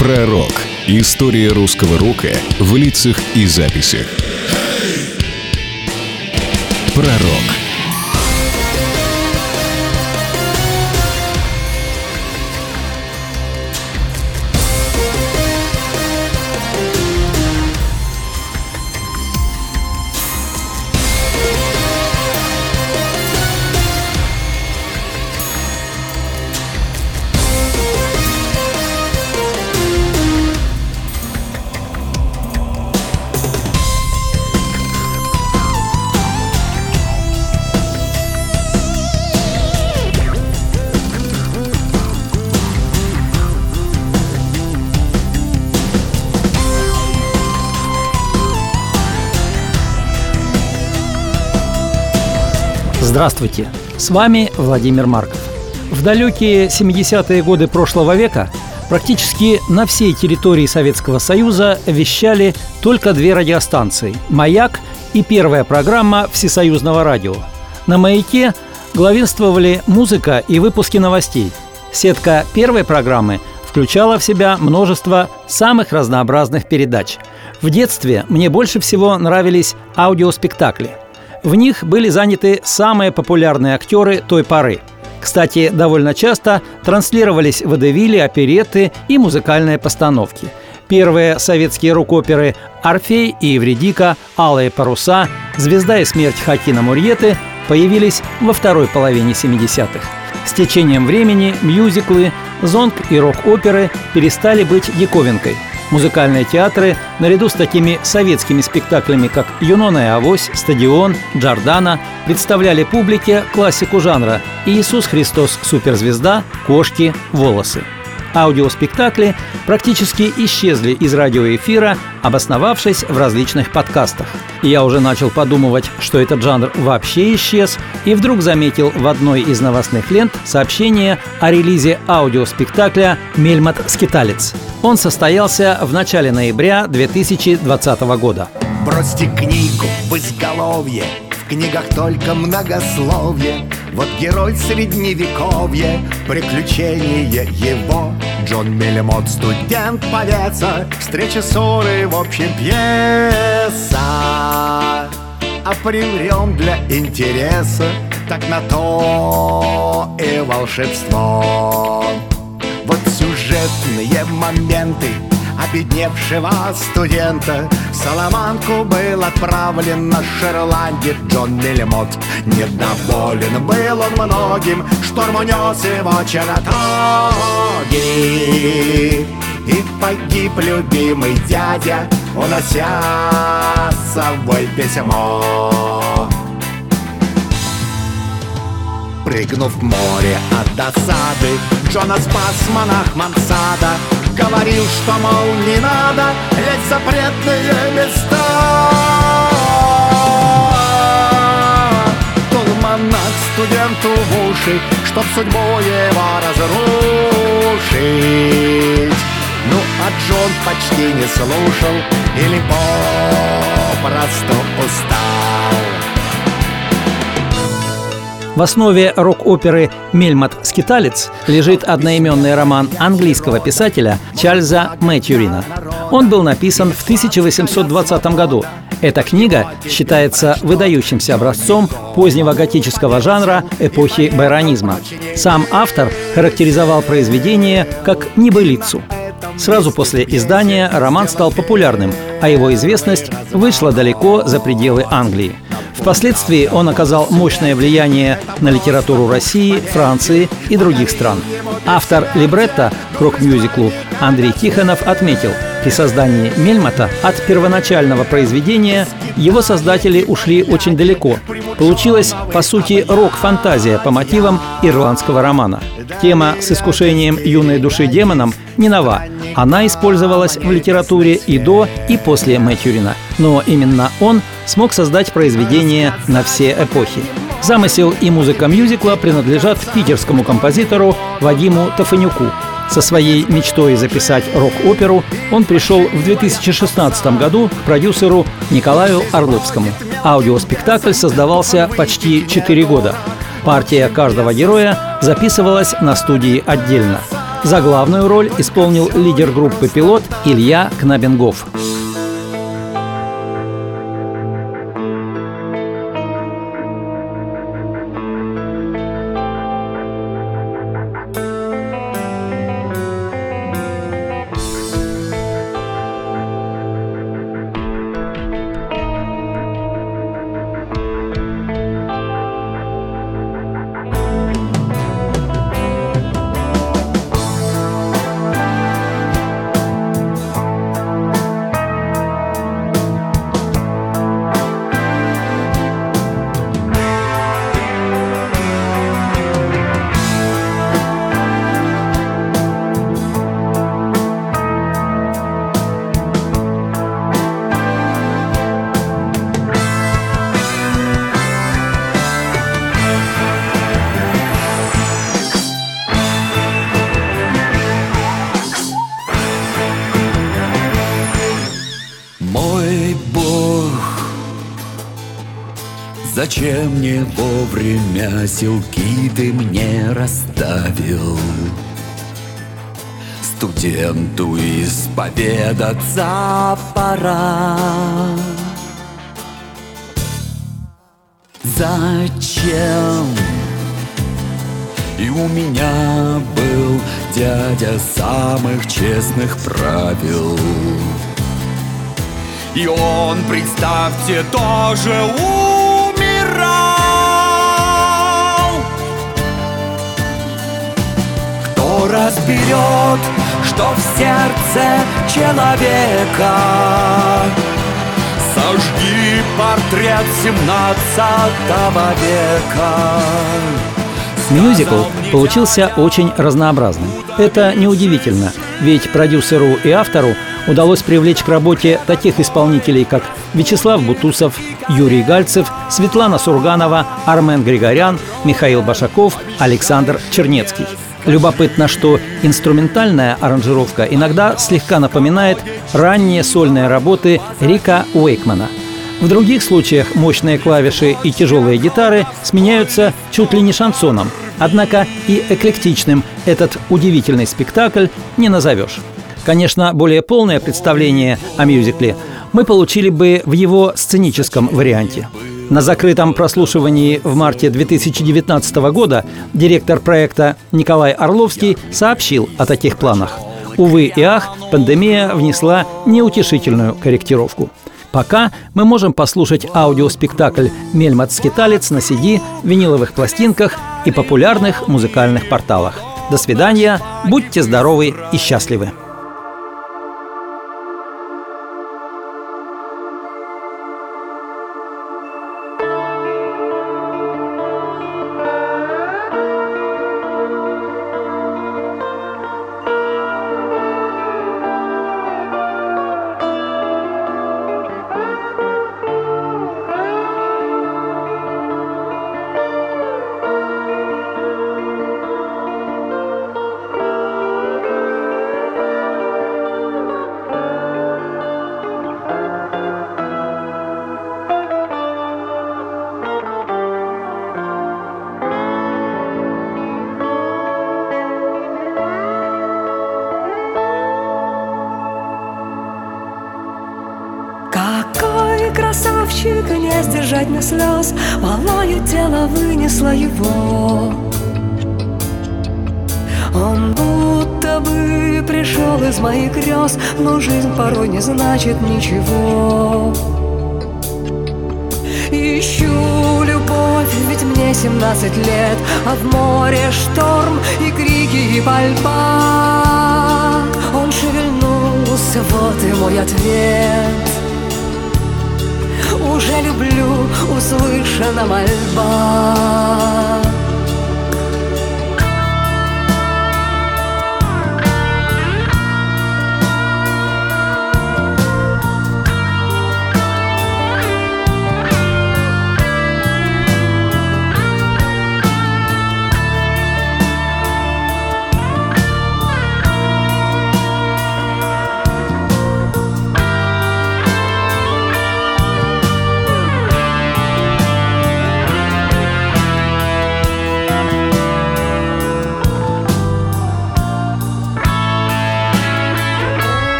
Пророк. История русского рока в лицах и записях. Пророк. Здравствуйте! С вами Владимир Марков. В далекие 70-е годы прошлого века практически на всей территории Советского Союза вещали только две радиостанции – «Маяк» и первая программа Всесоюзного радио. На «Маяке» главенствовали музыка и выпуски новостей. Сетка первой программы включала в себя множество самых разнообразных передач. В детстве мне больше всего нравились аудиоспектакли. В них были заняты самые популярные актеры той поры. Кстати, довольно часто транслировались водевили, оперетты и музыкальные постановки. Первые советские рок-оперы «Орфей и Евридика», «Алые паруса», «Звезда и смерть» Хакина Мурьеты появились во второй половине 70-х. С течением времени мюзиклы, зонг и рок-оперы перестали быть диковинкой. Музыкальные театры, наряду с такими советскими спектаклями, как «Юнона и Авось», «Стадион», «Джордана», представляли публике классику жанра «Иисус Христос суперзвезда», «Кошки», «Волосы». Аудиоспектакли практически исчезли из радиоэфира, обосновавшись в различных подкастах. Я уже начал подумывать, что этот жанр вообще исчез, и вдруг заметил в одной из новостных лент сообщение о релизе аудиоспектакля «Мельмот Скиталец». Он состоялся в начале ноября 2020 года. Бросьте книгу в изголовье, в книгах только многословие. Вот герой средневековья, приключения его. Джон Мельмот, студент, повеса, встреча, ссоры, в общем, пьеса. А приврем для интереса, так на то и волшебство. Вот сюжетные моменты обедневшего студента в Саламанку был отправлен наш ирландец Джон Мельмот. Недоволен был он многим, шторм унес его чертоги, и погиб любимый дядя, унося с собой письмо. Прыгнув в море от досады, Джона спас монах Мансада. Говорил, что, мол, не надо лезть в запретные места. Дул монах студенту в уши, чтоб судьбу его разрушить. Ну, а Джон почти не слушал или попросту устал. В основе рок-оперы «Мельмот Скиталец» лежит одноименный роман английского писателя Чарльза Мэтьюрина. Он был написан в 1820 году. Эта книга считается выдающимся образцом позднего готического жанра эпохи байронизма. Сам автор характеризовал произведение как небылицу. Сразу после издания роман стал популярным, а его известность вышла далеко за пределы Англии. Впоследствии он оказал мощное влияние на литературу России, Франции и других стран. Автор либретто к рок-мюзиклу Андрей Тихонов отметил, при создании «Мельмота» от первоначального произведения его создатели ушли очень далеко. Получилась, по сути, рок-фантазия по мотивам ирландского романа. Тема с искушением юной души демоном не нова. Она использовалась в литературе и до, и после Мэтьюрина. Но именно он смог создать произведение на все эпохи. Замысел и музыка мюзикла принадлежат питерскому композитору Вадиму Тафанюку. Со своей мечтой записать рок-оперу он пришел в 2016 году к продюсеру Николаю Орловскому. Аудиоспектакль создавался почти 4 года. Партия каждого героя записывалась на студии отдельно. Заглавную роль исполнил лидер группы «Пилот» Илья Кнабенгоф. Зачем не вовремя силки ты мне расставил? Студенту исповедаться пора. Зачем? И у меня был дядя самых честных правил. И он, представьте, тоже умирал. Кто разберет, что в сердце человека? Сожги портрет 17 века. Мюзикл получился очень разнообразным. Это неудивительно, ведь продюсеру и автору удалось привлечь к работе таких исполнителей, как Вячеслав Бутусов, Юрий Гальцев, Светлана Сурганова, Армен Григорян, Михаил Башаков, Александр Чернецкий. Любопытно, что инструментальная аранжировка иногда слегка напоминает ранние сольные работы Рика Уэйкмана. В других случаях мощные клавиши и тяжелые гитары сменяются чуть ли не шансоном. Однако и эклектичным этот удивительный спектакль не назовешь. Конечно, более полное представление о мюзикле мы получили бы в его сценическом варианте. На закрытом прослушивании в марте 2019 года директор проекта Николай Орловский сообщил о таких планах. Увы и ах, пандемия внесла неутешительную корректировку. Пока мы можем послушать аудиоспектакль «Мельмот-скиталец» на CD, виниловых пластинках и популярных музыкальных порталах. До свидания, будьте здоровы и счастливы! Красавчик, не сдержать мне слез, малое тело вынесло его. Он будто бы пришел из моих грез, но жизнь порой не значит ничего. Ищу любовь, ведь мне 17 лет, а в море шторм и крики, и пальба. Он шевельнулся, вот и мой ответ. Уже люблю, услышана мольба.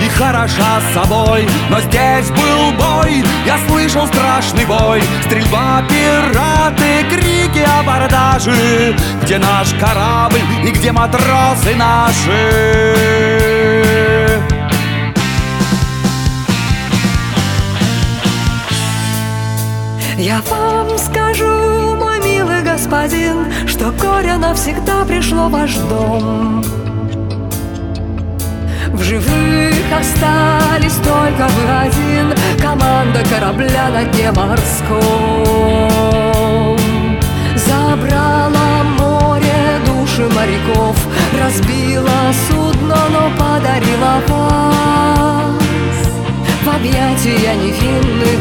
и хороша собой. Но здесь был бой, я слышал страшный бой, стрельба, пираты, крики, абордажи. Где наш корабль и где матросы наши? Я вам скажу, мой милый господин, что горе навсегда пришло в ваш дом. В живых остались только вы один, команда корабля на дне морском. Забрало море души моряков, разбило судно, но подарило вас в объятия невинных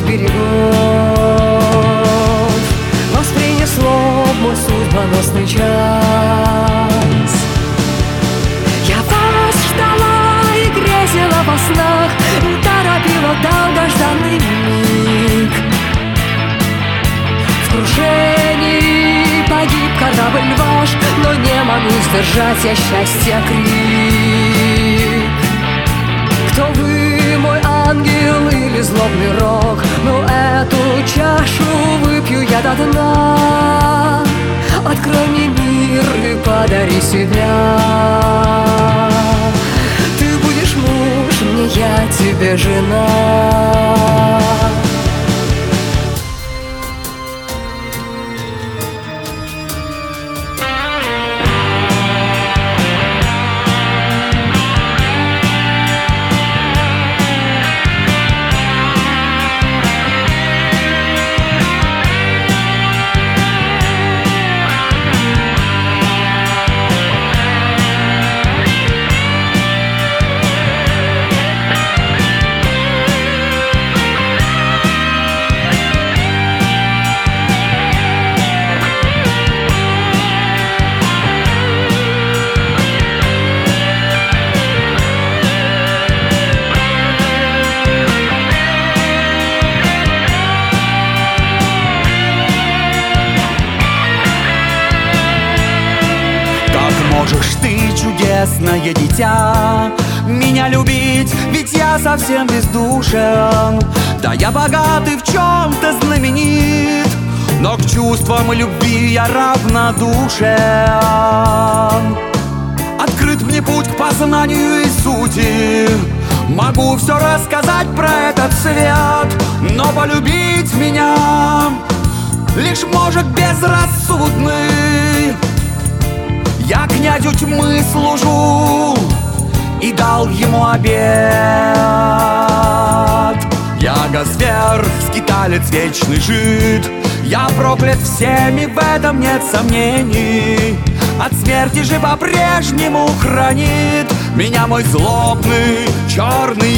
берегов. Вас принесло в мой судьбоносный час. Я вас ждала и грезила во снах, торопила долгожданный миг. В крушении погиб корабль ваш, но не могу сдержать я счастья крик. Кто вы, мой ангел или злобный рок? Но эту чашу выпью я до дна. Открой мне мир и подари себя. Ты будешь муж мне, я тебе жена. Можешь ты, чудесное дитя, меня любить, ведь я совсем бездушен. Да, я богат и в чем-то знаменит, но к чувствам и любви я равнодушен. Открыт мне путь к познанию и сути, могу все рассказать про этот свет, но полюбить меня лишь может безрассудный. Я князю тьмы служу и дал ему обет. Я Гасвер, скиталец, вечный жид. Я проклят всеми, в этом нет сомнений. От смерти же по-прежнему хранит меня мой злобный черный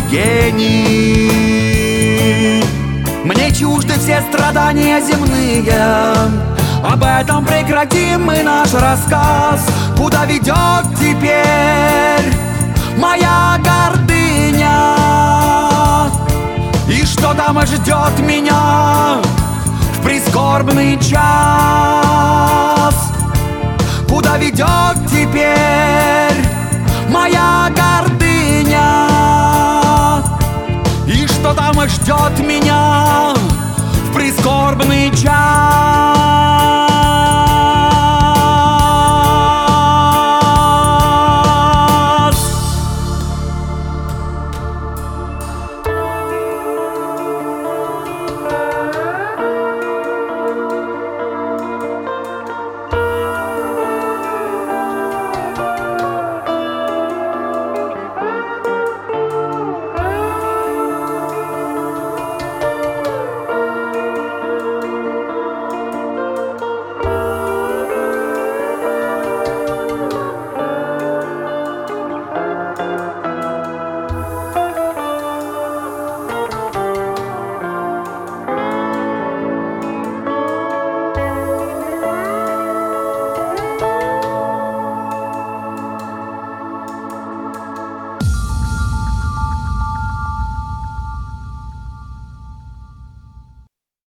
гений. Мне чужды все страдания земные, об этом прекратим мы наш рассказ. Куда ведет теперь моя гордыня? И что там ждет меня в прискорбный час? Куда ведет теперь моя гордыня? И что там ждет меня в прискорбный час?